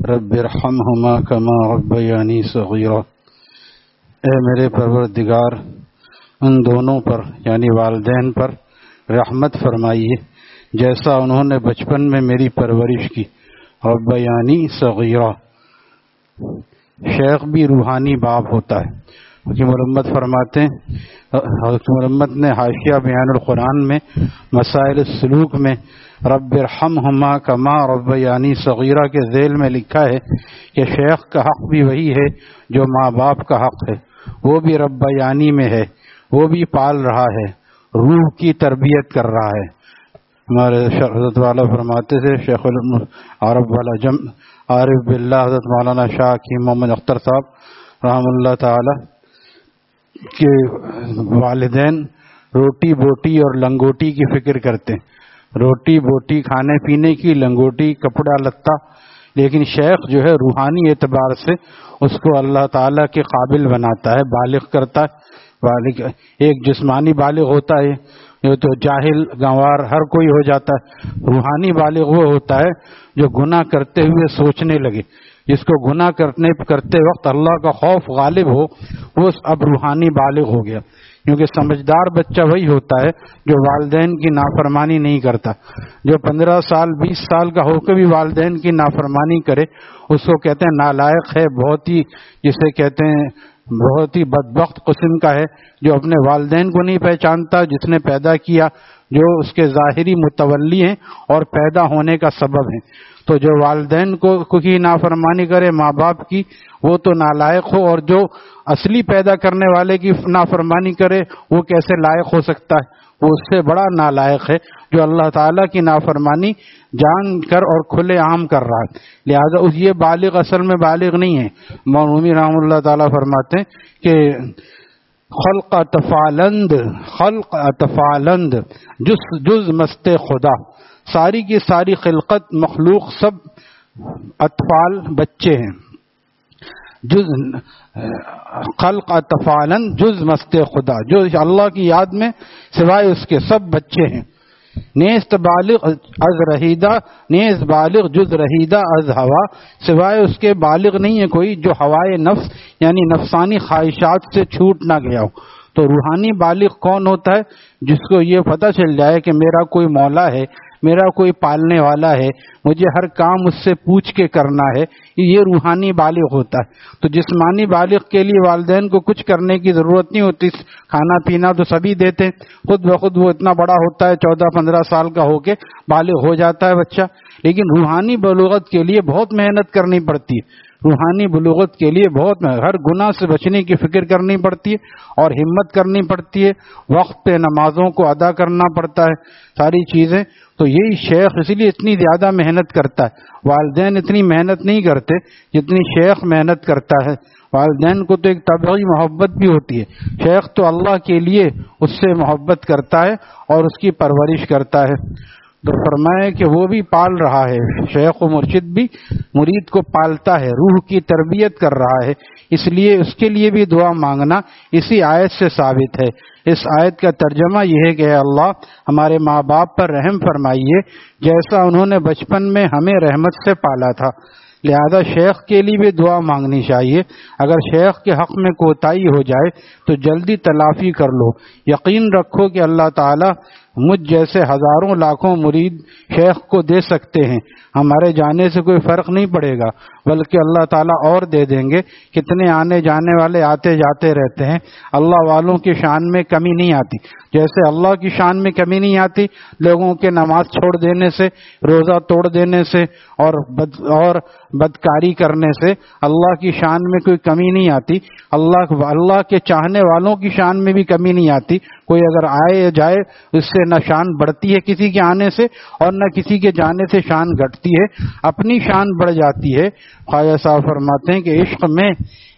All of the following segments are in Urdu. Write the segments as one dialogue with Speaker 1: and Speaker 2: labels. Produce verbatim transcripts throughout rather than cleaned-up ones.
Speaker 1: رب ارحمہما کما ربیانی صغیرا۔ اے میرے پروردگار، ان دونوں پر یعنی والدین پر رحمت فرمائیے جیسا انہوں نے بچپن میں میری پرورش کی۔ ربیانی صغیرا، شیخ بھی روحانی باپ ہوتا ہے۔ حکیم محمد فرماتے ہیں، حکیم محمد نے حاشیہ بیان القرآن میں مسائل السلوک میں رب ارحمہما کما ربیانی صغیرہ کے ذیل میں لکھا ہے کہ شیخ کا حق بھی وہی ہے جو ماں باپ کا حق ہے، وہ بھی ربیانی میں ہے، وہ بھی پال رہا ہے، روح کی تربیت کر رہا ہے۔ ہمارے حضرت والا فرماتے تھے، شیخ عرب والا جم عارف باللہ حضرت مولانا شاہ حکیم محمد اختر صاحب رحم اللہ تعالی کہ والدین روٹی بوٹی اور لنگوٹی کی فکر کرتے ہیں، روٹی بوٹی کھانے پینے کی، لنگوٹی کپڑا لتا، لیکن شیخ جو ہے روحانی اعتبار سے اس کو اللہ تعالیٰ کے قابل بناتا ہے، بالغ کرتا ہے۔ بالغ ایک جسمانی بالغ ہوتا ہے، یہ تو جاہل گنوار ہر کوئی ہو جاتا ہے، روحانی بالغ وہ ہوتا ہے جو گناہ کرتے ہوئے سوچنے لگے، جس کو گناہ کرنے کرتے وقت اللہ کا خوف غالب ہو، وہ اب روحانی بالغ ہو گیا۔ کیونکہ سمجھدار بچہ وہی ہوتا ہے جو والدین کی نافرمانی نہیں کرتا۔ جو پندرہ سال بیس سال کا ہو کے بھی والدین کی نافرمانی کرے اس کو کہتے ہیں نالائق ہے، بہت ہی جسے کہتے ہیں بہت ہی بدبخت قسم کا ہے، جو اپنے والدین کو نہیں پہچانتا جس نے پیدا کیا، جو اس کے ظاہری متولی ہیں اور پیدا ہونے کا سبب ہیں۔ تو جو والدین کو کی نافرمانی کرے ماں باپ کی، وہ تو نالائق ہو، اور جو اصلی پیدا کرنے والے کی نافرمانی کرے وہ کیسے لائق ہو سکتا ہے؟ وہ اس سے بڑا نالائق ہے جو اللہ تعالیٰ کی نافرمانی جان کر اور کھلے عام کر رہا ہے۔ لہذا اس یہ بالغ اصل میں بالغ نہیں ہے۔ مولانا رحمۃ اللہ تعالیٰ فرماتے ہیں کہ خلق اتفالند خلق اتفالند جز جز مست خدا، ساری کی ساری خلقت مخلوق سب اطفال بچے ہیں، جز خلق اطفالن جز مست خدا، جو اللہ کی یاد میں سوائے اس کے سب بچے ہیں۔ نیست بالغ از رہیدہ نیز بالغ جز رہیدہ از ہوا، سوائے اس کے بالغ نہیں ہے کوئی جو ہوائے نفس یعنی نفسانی خواہشات سے چھوٹ نہ گیا ہو۔ تو روحانی بالغ کون ہوتا ہے؟ جس کو یہ پتہ چل جائے کہ میرا کوئی مولا ہے، میرا کوئی پالنے والا ہے، مجھے ہر کام اس سے پوچھ کے کرنا ہے، یہ روحانی بالغ ہوتا ہے۔ تو جسمانی بالغ کے لیے والدین کو کچھ کرنے کی ضرورت نہیں ہوتی، کھانا پینا تو سبھی دیتے ہیں، خود بخود وہ اتنا بڑا ہوتا ہے، چودہ پندرہ سال کا ہو کے بالغ ہو جاتا ہے بچہ۔ لیکن روحانی بلوغت کے لیے بہت محنت کرنی پڑتی ہے، روحانی بلوغت کے لیے بہت ہر گناہ سے بچنے کی فکر کرنی پڑتی ہے اور ہمت کرنی پڑتی ہے، وقت پہ نمازوں کو ادا کرنا پڑتا ہے، ساری چیزیں۔ تو یہی شیخ اسی لیے اتنی زیادہ محنت کرتا ہے۔ والدین اتنی محنت نہیں کرتے جتنی شیخ محنت کرتا ہے۔ والدین کو تو ایک طبعی محبت بھی ہوتی ہے، شیخ تو اللہ کے لیے اس سے محبت کرتا ہے اور اس کی پرورش کرتا ہے۔ تو فرمائے کہ وہ بھی پال رہا ہے، شیخ و مرشد بھی مرید کو پالتا ہے، روح کی تربیت کر رہا ہے، اس لیے اس کے لیے بھی دعا مانگنا اسی آیت سے ثابت ہے۔ اس آیت کا ترجمہ یہ ہے کہ اے اللہ ہمارے ماں باپ پر رحم فرمائیے جیسا انہوں نے بچپن میں ہمیں رحمت سے پالا تھا۔ لہذا شیخ کے لیے بھی دعا مانگنی چاہیے۔ اگر شیخ کے حق میں کوتاہی ہو جائے تو جلدی تلافی کر لو، یقین رکھو کہ اللہ تعالی مجھ جیسے ہزاروں لاکھوں مرید شیخ کو دے سکتے ہیں، ہمارے جانے سے کوئی فرق نہیں پڑے گا، بلکہ اللہ تعالیٰ اور دے دیں گے۔ کتنے آنے جانے والے آتے جاتے رہتے ہیں، اللہ والوں کی شان میں کمی نہیں آتی۔ جیسے اللہ کی شان میں کمی نہیں آتی لوگوں کے نماز چھوڑ دینے سے، روزہ توڑ دینے سے اور بد اور بدکاری کرنے سے، اللہ کی شان میں کوئی کمی نہیں آتی۔ اللہ اللہ کے چاہنے والوں کی شان میں بھی کمی نہیں آتی۔ کوئی اگر آئے جائے اس سے نہ شان بڑھتی ہے کسی کے آنے سے اور نہ کسی کے جانے سے شان گھٹتی ہے، اپنی شان بڑھ جاتی ہے۔ خواجہ صاحب فرماتے ہیں کہ عشق میں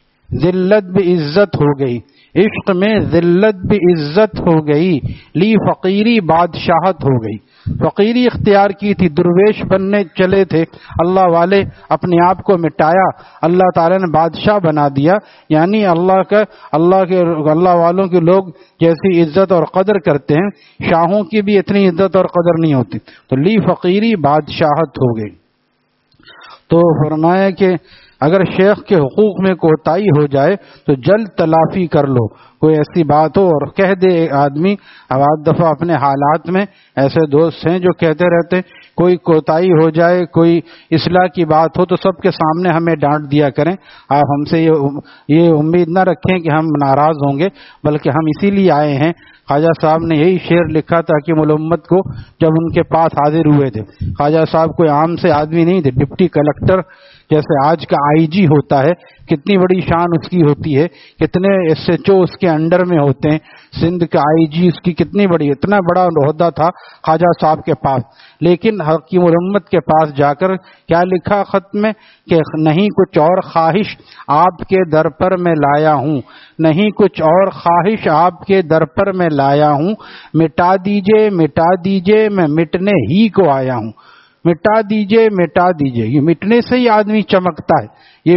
Speaker 1: ذلت بھی عزت ہو گئی، عشق میں ذلت بھی عزت ہو گئی، لی فقیری بادشاہت ہو گئی۔ فقیری اختیار کی تھی، درویش بننے چلے تھے، اللہ والے اپنے آپ کو مٹایا، اللہ تعالیٰ نے بادشاہ بنا دیا۔ یعنی اللہ کا اللہ کے اللہ والوں کے لوگ جیسی عزت اور قدر کرتے ہیں، شاہوں کی بھی اتنی عزت اور قدر نہیں ہوتی۔ تو لی فقیری بادشاہت ہو گئی۔ تو فرمایا کہ اگر شیخ کے حقوق میں کوتاہی ہو جائے تو جلد تلافی کر لو. کوئی ایسی بات ہو اور کہہ دے آدمی. بعض دفعہ اپنے حالات میں ایسے دوست ہیں جو کہتے رہتے ہیں کوئی کوتاہی ہو جائے, کوئی اصلاح کی بات ہو تو سب کے سامنے ہمیں ڈانٹ دیا کریں. آپ ہم سے یہ امید نہ رکھیں کہ ہم ناراض ہوں گے, بلکہ ہم اسی لیے آئے ہیں. خواجہ صاحب نے یہی شعر لکھا تھا کہ ملمت کو جب ان کے پاس حاضر ہوئے تھے. خواجہ صاحب کوئی عام سے آدمی نہیں تھے, ڈپٹی کلکٹر جیسے آج کا آئی جی ہوتا ہے, کتنی بڑی شان اس کی ہوتی ہے, کتنے ایس ایچ او اس کے انڈر میں ہوتے ہیں. سندھ کا آئی جی اس کی کتنی بڑی, اتنا بڑا عہدہ تھا خواجہ صاحب کے پاس. لیکن حکیم الامت کے پاس جا کر کیا لکھا خط میں کہ نہیں کچھ اور خواہش آپ کے در پر میں لایا ہوں, نہیں کچھ اور خواہش آپ کے در پر میں لایا ہوں, مٹا دیجئے مٹا دیجئے میں مٹنے ہی کو آیا ہوں. مٹا دیجئے مٹا دیجئے, یہ مٹنے سے ہی آدمی چمکتا ہے. یہ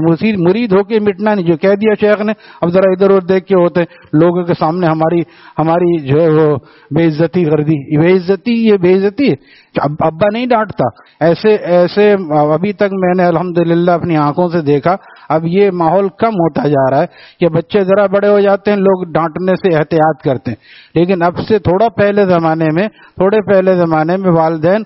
Speaker 1: مرید ہو کے مٹنا نہیں. جو کہہ دیا شیخ نے, اب ذرا ادھر ادھر دیکھ کے ہوتے لوگوں کے سامنے ہماری ہماری جو ہے وہ بے عزتی کر دی. بے عزتی یہ بے عزتی ہے. ابا نہیں ڈانٹتا ایسے ایسے. ابھی تک میں نے الحمدللہ اپنی آنکھوں سے دیکھا. اب یہ ماحول کم ہوتا جا رہا ہے کہ بچے ذرا بڑے ہو جاتے ہیں, لوگ ڈانٹنے سے احتیاط کرتے ہیں. لیکن اب سے تھوڑا پہلے زمانے میں تھوڑے پہلے زمانے میں والدین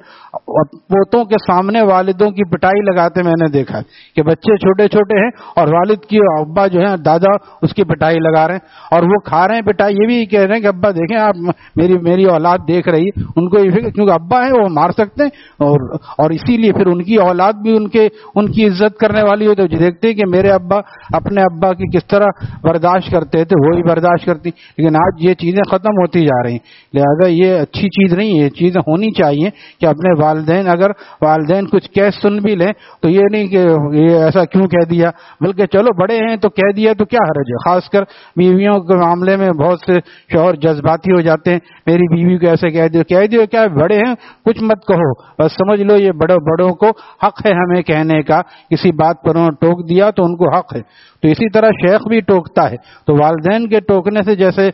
Speaker 1: پوتوں کے سامنے والدوں کی پٹائی لگاتے میں نے دیکھا کہ بچے چھوٹے چھوٹے ہیں اور والد کی ابا جو ہے دادا اس کی پٹائی لگا رہے ہیں اور وہ کھا رہے ہیں پٹائی. یہ بھی کہہ رہے ہیں کہ ابا دیکھیں آپ میری میری اولاد دیکھ رہی ہے, ان کو یہ کیونکہ ابا ہے وہ مار سکتے ہیں, اور اور اسی لیے پھر ان کی اولاد بھی ان کے ان کی عزت کرنے والی ہوتی ہے. دیکھتے ہیں کہ میرے ابا اپنے ابا کی کس طرح برداشت کرتے تھے, وہی برداشت کرتی. لیکن آج یہ چیزیں ختم ہوتی جا رہی ہیں. لہذا یہ اچھی چیز نہیں ہے. یہ چیزیں ہونی چاہیے کہ اپنے والدین اگر والدین کچھ کہہ سن بھی لیں تو یہ نہیں کہ یہ ایسا کیوں کہہ دیا, بلکہ چلو بڑے ہیں تو کہہ دیا تو کیا حرج ہے. خاص کر بیویوں کے معاملے میں بہت سے شوہر جذباتی ہو جاتے ہیں. میری بیوی کو ایسے کہہ دیو کہہ دیو کیا بڑے ہیں کچھ مت کہو, بس سمجھ لو یہ بڑوں بڑوں کو حق ہے ہمیں کہنے کا. کسی بات پر انہوں نے ٹوک دیا تو ان کو حق ہے. تو اسی طرح شیخ بھی ٹوکتا ہے. تو والدین کے ٹوکنے سے جیسے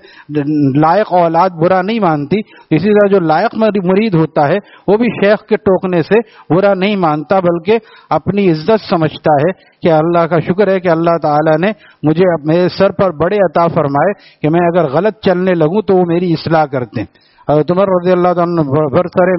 Speaker 1: لائق اولاد برا نہیں مانتی, اسی طرح جو لائق مرید ہوتا ہے وہ بھی شیخ کے ٹوکنے سے برا نہیں مانتا, بلکہ اپنی عزت سمجھتا ہے کہ اللہ کا شکر ہے کہ اللہ تعالیٰ نے مجھے میرے سر پر بڑے عطا فرمائے کہ میں اگر غلط چلنے لگوں تو وہ میری اصلاح کرتے ہیں. حضرت عمر رضی اللہ عنہ برسر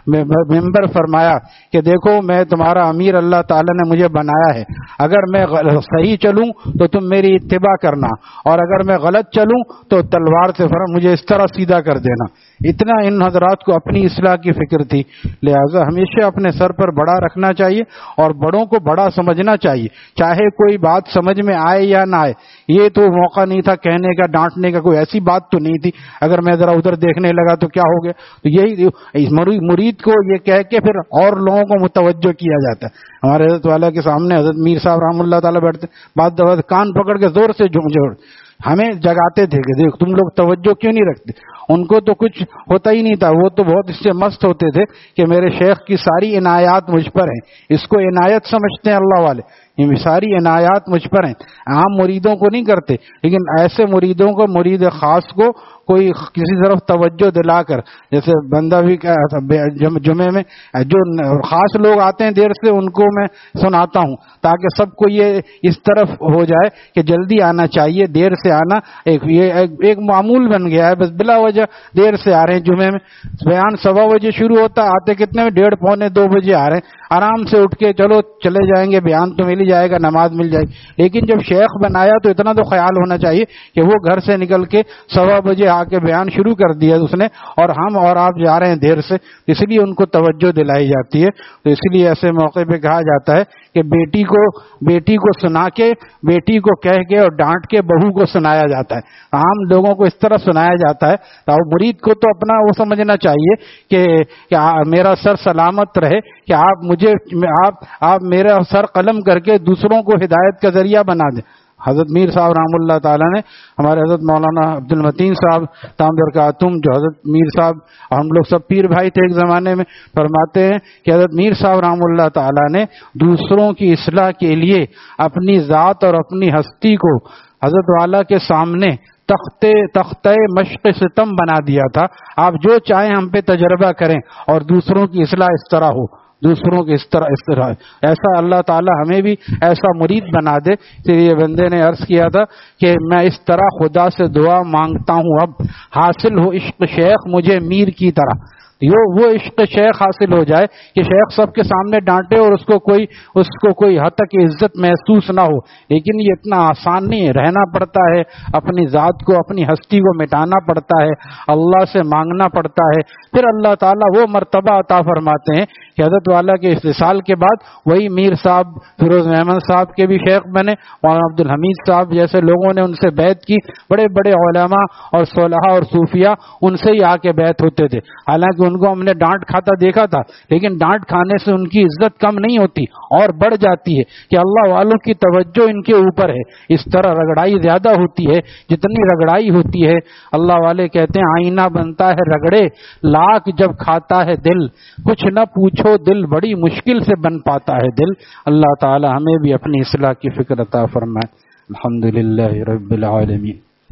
Speaker 1: ممبر فرمایا کہ دیکھو میں تمہارا امیر اللہ تعالیٰ نے مجھے بنایا ہے, اگر میں صحیح چلوں تو تم میری اتباع کرنا, اور اگر میں غلط چلوں تو تلوار سے فرم مجھے اس طرح سیدھا کر دینا. اتنا ان حضرات کو اپنی اصلاح کی فکر تھی. لہذا ہمیشہ اپنے سر پر بڑا رکھنا چاہیے اور بڑوں کو بڑا سمجھنا چاہیے, چاہے کوئی بات سمجھ میں آئے یا نہ آئے. یہ تو موقع نہیں تھا کہنے کا, ڈانٹنے کا, کوئی ایسی بات تو نہیں تھی. اگر میں ذرا ادھر دیکھنے لگا تو کیا ہو گیا. تو یہی مرید کو یہ کہہ کے پھر اور لوگوں کو متوجہ کیا جاتا ہے. ہمارے حضرت والا کے سامنے حضرت میر صاحب رحم اللہ تعالیٰ بیٹھتے, بعد دفعہ کان پکڑ کے زور سے جھوڑ ہمیں جگاتے تھے کہ دیکھ تم لوگ توجہ کیوں نہیں رکھتے. ان کو تو کچھ ہوتا ہی نہیں تھا, وہ تو بہت اس سے مست ہوتے تھے کہ میرے شیخ کی ساری عنایات مجھ پر ہیں. اس کو عنایت سمجھتے ہیں اللہ والے, یہ ساری عنایات مجھ پر ہیں. عام مریدوں کو نہیں کرتے, لیکن ایسے مریدوں کو, مرید خاص کو کوئی کسی طرف توجہ دلا کر, جیسے بندہ بھی جمعے میں جو خاص لوگ آتے ہیں دیر سے ان کو میں سناتا ہوں تاکہ سب کو یہ اس طرف ہو جائے کہ جلدی آنا چاہیے, دیر سے آنا ایک یہ ایک معمول بن گیا ہے. بس بلا وجہ دیر سے آ رہے ہیں. جمعے میں بیان سوا بجے شروع ہوتا ہے, آتے کتنے میں ڈیڑھ پونے دو بجے آ رہے ہیں. آرام سے اٹھ کے چلو چلے جائیں گے, بیان تو مل ہی جائے گا, نماز مل جائے گی. لیکن جب شیخ بنایا تو اتنا تو خیال ہونا چاہیے کہ وہ گھر سے نکل کے سوا بجے آ کے بیان شروع کر دیا اس نے, اور ہم اور آپ جا رہے ہیں دیر سے, اس لیے ان کو توجہ دلائی جاتی ہے. تو اس لیے ایسے موقع پہ کہا جاتا ہے کہ بیٹی کو بیٹی کو سنا کے, بیٹی کو کہہ کے اور ڈانٹ کے بہو کو سنایا جاتا ہے. عام لوگوں کو اس طرح سنایا جاتا ہے. تو مرید کو تو اپنا وہ سمجھنا چاہیے کہ, کہ میرا سر سلامت رہے, کہ آپ مجھے آپ آپ میرا سر قلم کر کے دوسروں کو ہدایت کا ذریعہ بنا دیں. حضرت میر صاحب رحم اللہ تعالیٰ نے, ہمارے حضرت مولانا عبد المتین صاحب تام برکاتہم, جو حضرت میر صاحب اور ہم لوگ سب پیر بھائی تھے ایک زمانے میں, فرماتے ہیں کہ حضرت میر صاحب رحم اللہ تعالیٰ نے دوسروں کی اصلاح کے لیے اپنی ذات اور اپنی ہستی کو حضرت والا کے سامنے تختے تختہ مشق ستم بنا دیا تھا. آپ جو چاہیں ہم پہ تجربہ کریں اور دوسروں کی اصلاح اس طرح ہو. دوسروں کے اس طرح اس طرح ایسا اللہ تعالی ہمیں بھی ایسا مرید بنا دے. یہ بندے نے عرض کیا تھا کہ میں اس طرح خدا سے دعا مانگتا ہوں اب حاصل ہو عشق شیخ مجھے میر کی طرح. وہ عشق شیخ حاصل ہو جائے کہ شیخ سب کے سامنے ڈانٹے اور اس کو کوئی اس کو کوئی حد تک عزت محسوس نہ ہو. لیکن یہ اتنا آسان نہیں ہے, رہنا پڑتا ہے, اپنی ذات کو اپنی ہستی کو مٹانا پڑتا ہے, اللہ سے مانگنا پڑتا ہے. پھر اللہ تعالیٰ وہ مرتبہ عطا فرماتے ہیں کہ حضرت والا کے استحصال کے بعد وہی میر صاحب فیروز احمد صاحب کے بھی شیخ بنے, مولانا عبد الحمید صاحب جیسے لوگوں نے ان سے بیعت کی. بڑے بڑے علماء اور صلحاء اور صوفیاء ان سے ہی آ کے بیعت ہوتے تھے. حالانکہ ان کو ہم نے ڈانٹ کھاتا دیکھا تھا, لیکن ڈانٹ کھانے سے ان کی عزت کم نہیں ہوتی اور بڑھ جاتی ہے کہ اللہ والوں کی توجہ ان کے اوپر ہے. اس طرح رگڑائی زیادہ ہوتی ہے, جتنی رگڑائی ہوتی ہے اللہ والے کہتے ہیں آئینہ بنتا ہے رگڑے, لاکھ جب کھاتا ہے دل, کچھ نہ پوچھو دل بڑی مشکل سے بن پاتا ہے دل. اللہ تعالی ہمیں بھی اپنی اصلاح کی فکر عطا فرمائے. الحمدللہ رب العالمین.